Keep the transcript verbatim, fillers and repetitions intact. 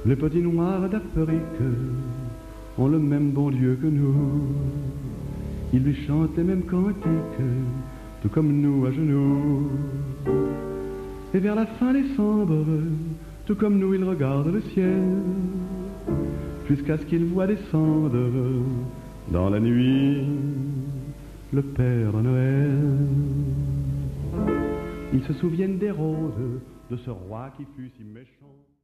Les petits noirs d'Afrique ont le même bon Dieu que nous. Ils lui chantent les mêmes cantiques, tout comme nous à genoux. Et vers la fin décembre, tout comme nous, ils regardent le ciel, jusqu'à ce qu'ils voient descendre dans la nuit le Père Noël. Ils se souviennent des roses de ce roi qui fut si méchant.